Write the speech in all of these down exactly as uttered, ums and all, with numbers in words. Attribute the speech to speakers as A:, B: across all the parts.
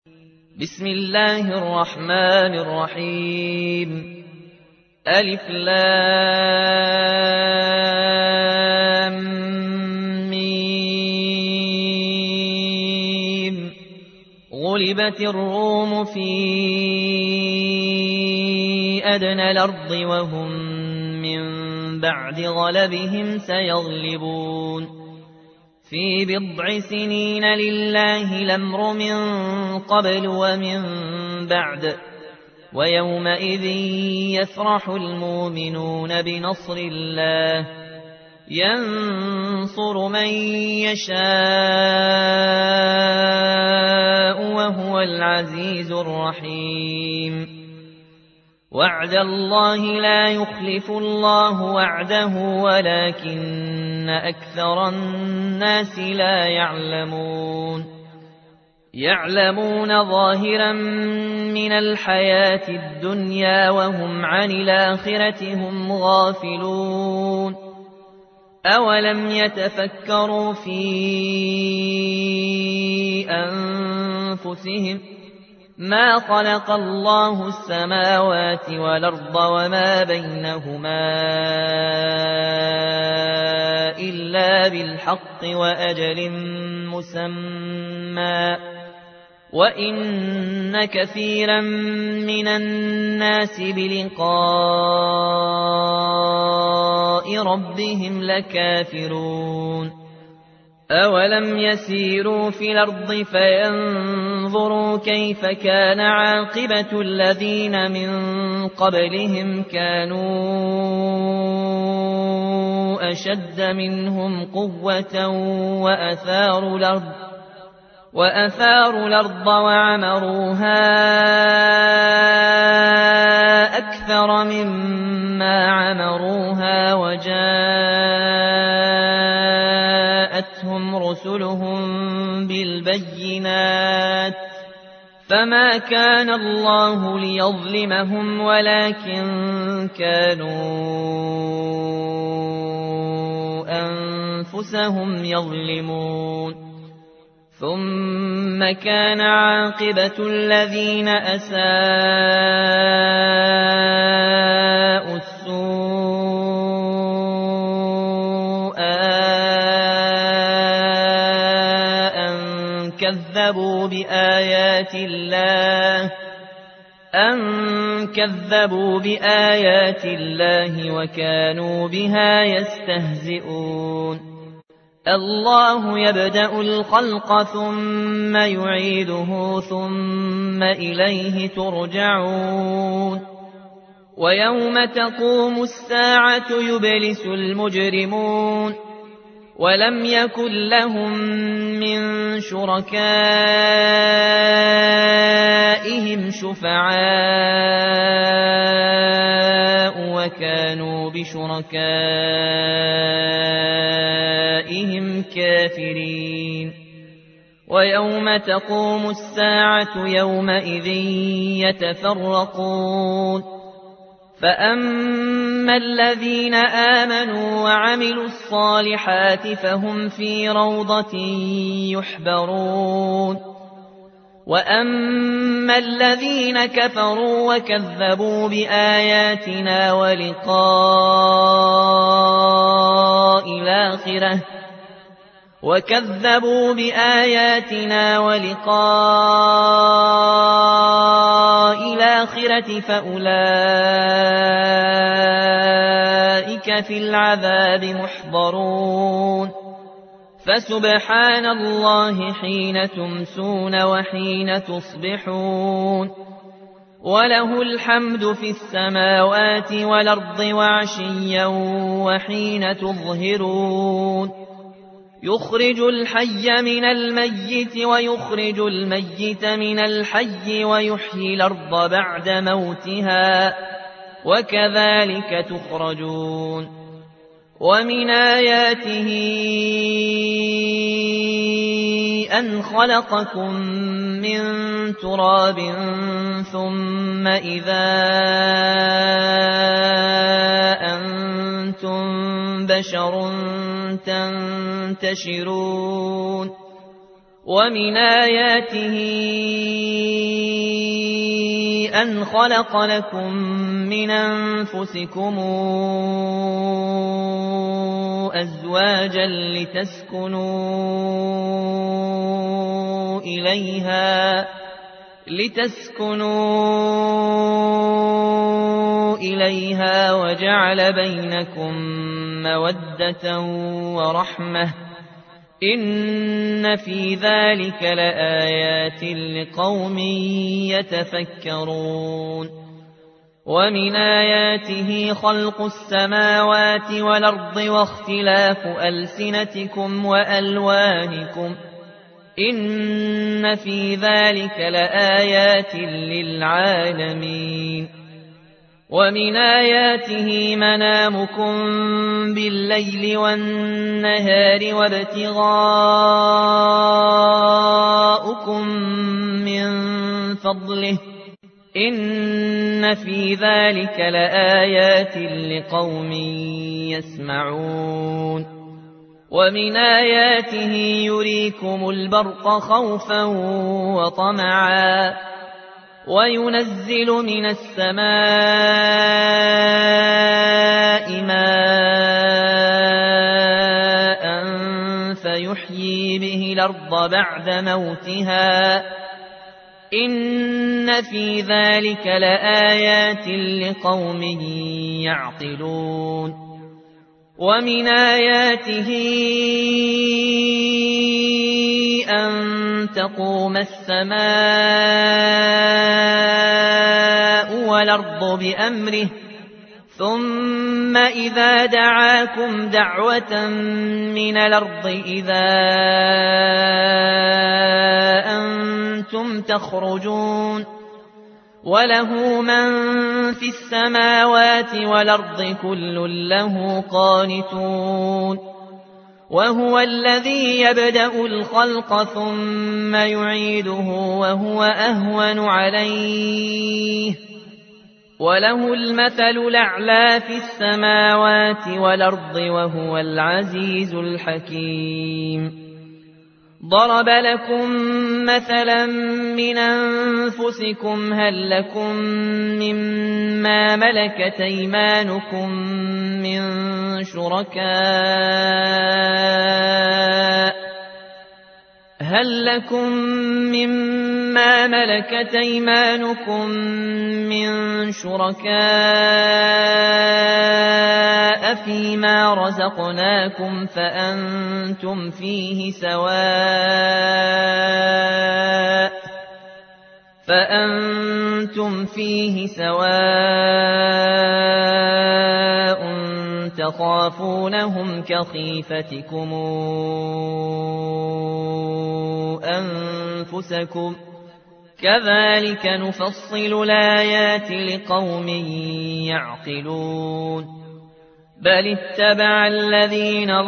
A: بسم الله الرحمن الرحيم ألف لام ميم غلبت الروم في أدنى الأرض وهم من بعد غلبهم سيغلبون في بضع سنين لله الأمر من قبل ومن بعد ويومئذ يفرح المؤمنون بنصر الله ينصر من يشاء وهو العزيز الرحيم وعد الله لا يخلف الله وعده ولكن أكثر الناس لا يعلمون يعلمون ظاهرا من الحياة الدنيا وهم عن الآخرة هم غافلون أولم يتفكروا في أنفسهم ما خلق الله السماوات والأرض وما بينهما إلا بالحق وأجل مسمى وإن كثيرا من الناس بلقاء ربهم لكافرون أولم يسيروا في الأرض فينظروا كيف كان عاقبة الذين من قبلهم كانوا أشد منهم قوة وأثاروا الأرض وأثاروا الأرض وعمروها أكثر مما عمروها وجاءتهم رسلهم بالبينات فما كان الله ليظلمهم ولكن كانوا أنفسهم يظلمون ثم كان عاقبة الذين أساءوا السوء أن كذبوا بآيات الله أن كذبوا بآيات الله وكانوا بها يستهزئون الله يبدأ الخلق ثم يعيده ثم إليه ترجعون ويوم تقوم الساعة يبلس المجرمون ولم يكن لهم من شركائهم شفعاء وكانوا بشركائهم كافرين ويوم تقوم الساعة يومئذ يتفرقون فأما الذين آمنوا وعملوا الصالحات فهم في روضة يحبرون وأما الذين كفروا وكذبوا بآياتنا ولقاء الآخرة وكذبوا بآياتنا ولقاء الآخرة فأولئك في العذاب محضرون فسبحان الله حين تمسون وحين تصبحون وله الحمد في السماوات والأرض وعشيا وحين تظهرون يخرج الحي من الميت ويخرج الميت من الحي ويحيي الأرض بعد موتها وكذلك تخرجون ومن آياته أن خلقكم من تراب ثم إذا أنتم بشر تنتشرون ومن آياته أن خلق لكم من أنفسكم أزواجا لتسكنوا إليها لتسكنوا إليها وجعل بينكم مودة ورحمة إن في ذلك لآيات لقوم يتفكرون ومن آياته خلق السماوات والأرض واختلاف ألسنتكم وألوانكم إن في ذلك لآيات للعالمين ومن آياته منامكم بالليل والنهار وابتغاؤكم من فضله إن في ذلك لآيات لقوم يسمعون ومن آياته يريكم البرق خوفا وطمعا وينزل من السماء ماء فيحيي به الأرض بعد موتها إن في ذلك لآيات لقوم يعقلون ومن آياته أن تقوم السماء والأرض بأمره ثم إذا دعاكم دعوة من الأرض إذا أنتم تخرجون وله من في السماوات والأرض كل له قانتون وهو الذي يبدأ الخلق ثم يعيده وهو أهون عليه وله المثل الأعلى في السماوات والأرض وهو العزيز الحكيم ضرب لكم مثلا من أنفسكم هل لكم مما ملكت أيمانكم من شركاء هل لكم مما ملكت أيمانكم من شركاء فيما رزقناكم فأنتم فيه سواء فأنتم فيه سواء تخافونهم كخيفتكم أنفسكم كذلك نفصل الآيات لقوم يعقلون بل اتبع الذين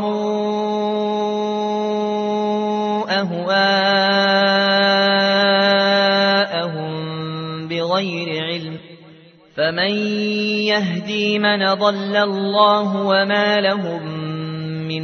A: ظلموا أهواءهم بغير علم فمن يهدي من ضل الله وما لهم من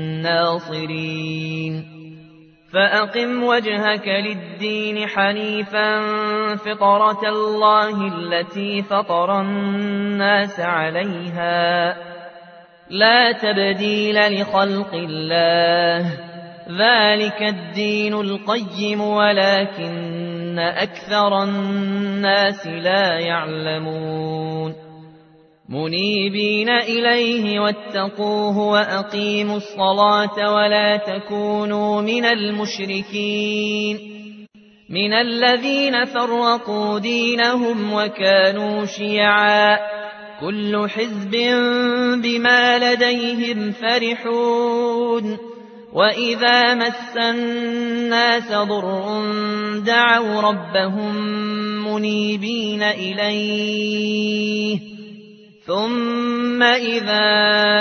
A: ناصرين فأقم وجهك للدين حنيفا فطرة الله التي فطر الناس عليها لا تبديل لخلق الله ذلك الدين القيم ولكن أكثر الناس لا يعلمون منيبين إليه واتقوه وأقيموا الصلاة ولا تكونوا من المشركين من الذين فرقوا دينهم وكانوا شيعا كل حزب بما لديهم فرحون وإذا مس الناس ضر دعوا ربهم منيبين إليه ثم إذا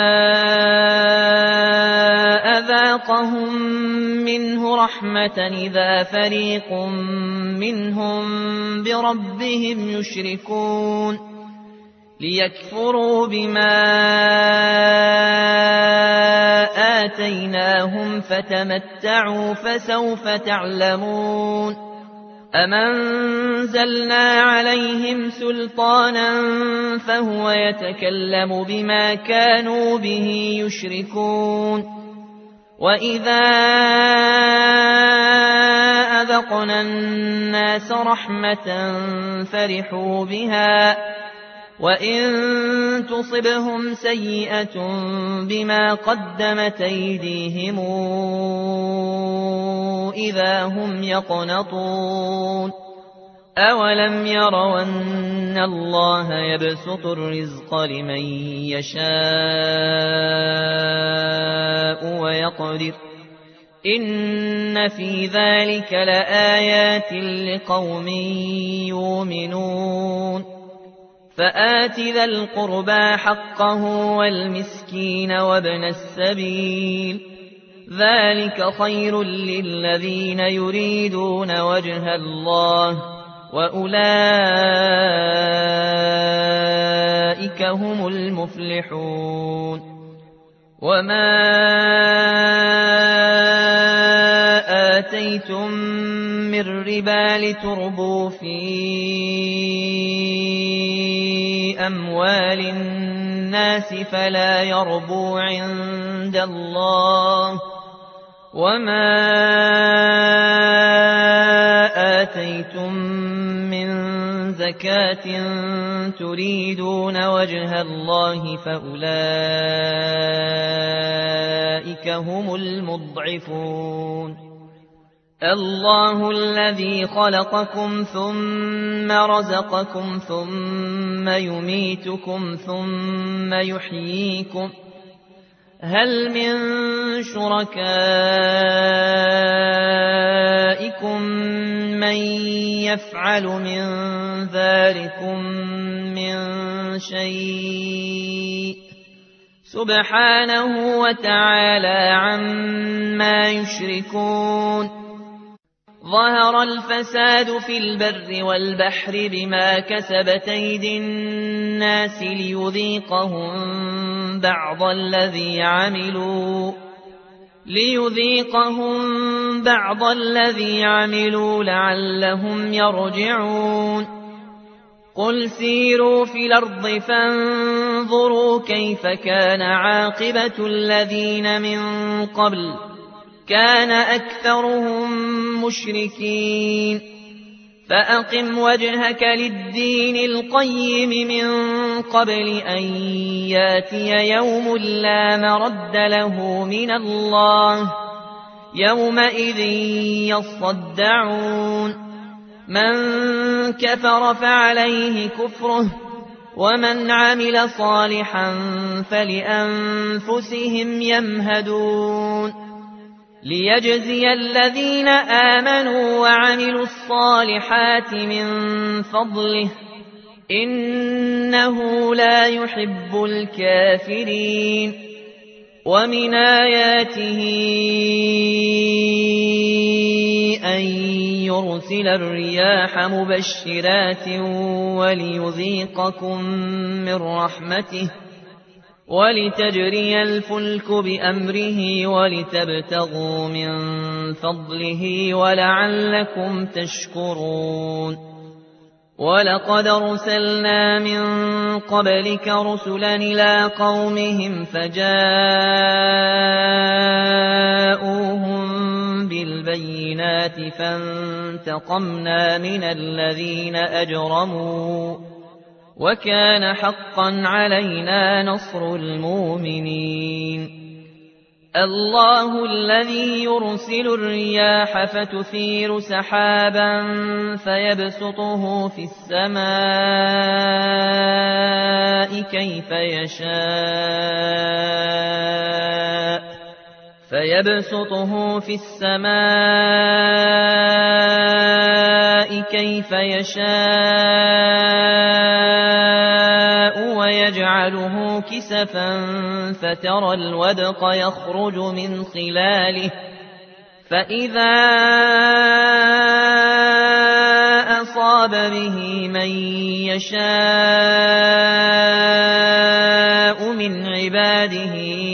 A: أذاقهم منه رحمة إذا فريق منهم بربهم يشركون ليكفروا بما آتيناهم فتمتعوا فسوف تعلمون أم أنزلنا عليهم سلطانا فهو يتكلم بما كانوا به يشركون وإذا أذقنا الناس رحمة فرحوا بها وإن تصبهم سيئة بما قدمت أيديهم إذا هم يقنطون أولم يروا أن الله يبسط الرزق لمن يشاء ويقدر إن في ذلك لآيات لقوم يؤمنون فآت ذا القربى حقه والمسكين وابن السبيل ذلك خير للذين يريدون وجه الله وأولئك هم المفلحون وما آتيتم من ربا لتربوا في أموال الناس فلا يربو عند الله وما آتيتم من زكاة تريدون وجه الله فأولئك هم المضعفون الله الذي خلقكم ثم رزقكم ثم يميتكم ثم يحييكم هل من شركائكم من يفعل من ذلكم من شيء سبحانه وتعالى عما يشركون ظهر الفساد في البر والبحر بما كسبت أيدي الناس ليذيقهم بعض الذي عملوا ليذيقهم بعض الذي عملوا لعلهم يرجعون قل سيروا في الأرض فانظروا كيف كان عاقبة الذين من قبل كان أكثرهم مشركين فأقم وجهك للدين القيم من قبل أن ياتي يوم لا مرد له من الله يومئذ يصدعون من كفر فعليه كفره ومن عمل صالحا فلأنفسهم يمهدون ليجزي الذين آمنوا وعملوا الصالحات من فضله إنه لا يحب الكافرين ومن آياته أن يرسل الرياح مبشرات وليذيقكم من رحمته ولتجري الفلك بأمره ولتبتغوا من فضله ولعلكم تشكرون ولقد أرسلنا من قبلك رسلا إلى قومهم فجاءوهم بالبينات فانتقمنا من الذين أجرموا وكان حقا علينا نصر المؤمنين الله الذي يرسل الرياح فتثير سحابا فيبسطه في السماء كيف يشاء فيبسطه في السماء كيف يشاء ويجعله كسفا فترى الودق يخرج من خلاله فإذا أصاب به من يشاء عباده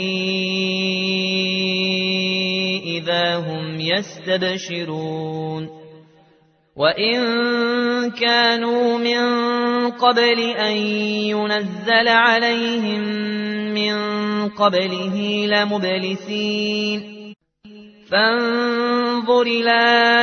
A: إذا هم يستبشرون وإن كانوا من قبل أن ينزل عليهم من قبله لمبلسين فانظر إلى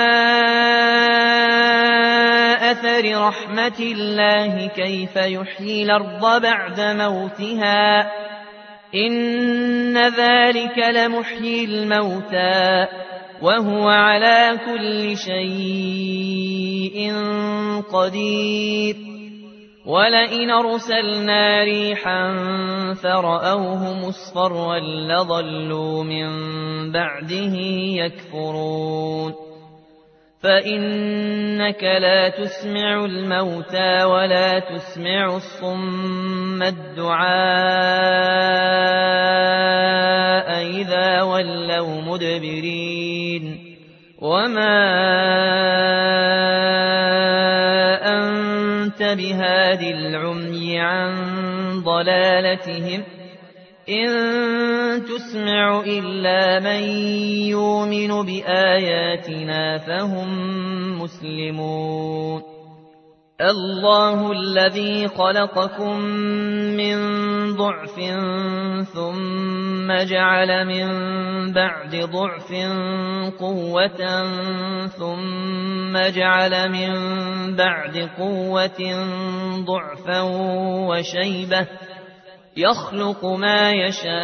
A: أثر رحمة الله كيف يحيي الأرض بعد موتها إن ذلك لمحيي الموتى وهو على كل شيء قدير ولئن أرسلنا ريحا فرأوه مصفرا لظلوا من بعده يكفرون فإنك لا تسمع الموتى ولا تسمع الصم الدعاء إذا ولوا مدبرين وما أنت بهاد العمي عن ضلالتهم إن تسمع إلا من يؤمن بآياتنا فهم مسلمون الله الذي خلقكم من ضعف ثم جعل من بعد ضعف قوة ثم جعل من بعد قوة ضعفا وشيبة يخلق ما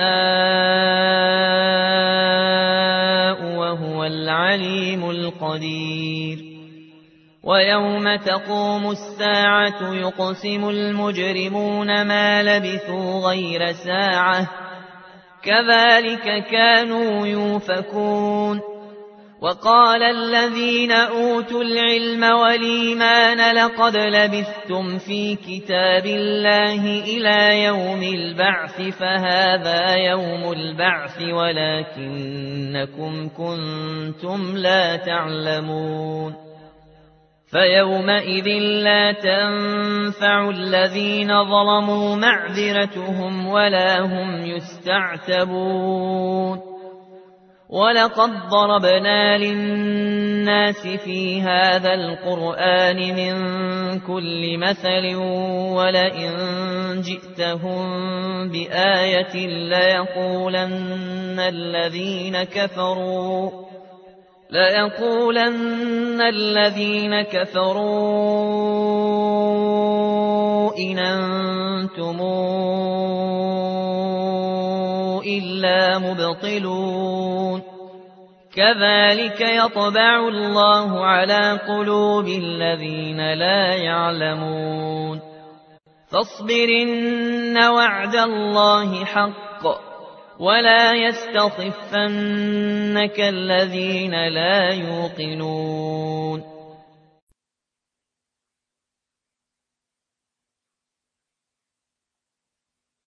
A: يشاء وهو العليم القدير ويوم تقوم الساعة يقسم المجرمون ما لبثوا غير ساعة كذلك كانوا يؤفكون وقال الذين أوتوا العلم والإيمان لقد لبثتم في كتاب الله إلى يوم البعث فهذا يوم البعث ولكنكم كنتم لا تعلمون فيومئذ لا تنفع الذين ظلموا معذرتهم ولا هم يستعتبون ولقد ضربنا للناس في هذا القرآن من كل مثل ولئن جئتهم بآية ليقولن الذين كفروا ليقولن الذين كفروا إن أنتم إلا مبطلون كذلك يطبع الله على قلوب الذين لا يعلمون فاصبر إن وعد الله حق ولا يستخفنك الذين لا يوقنون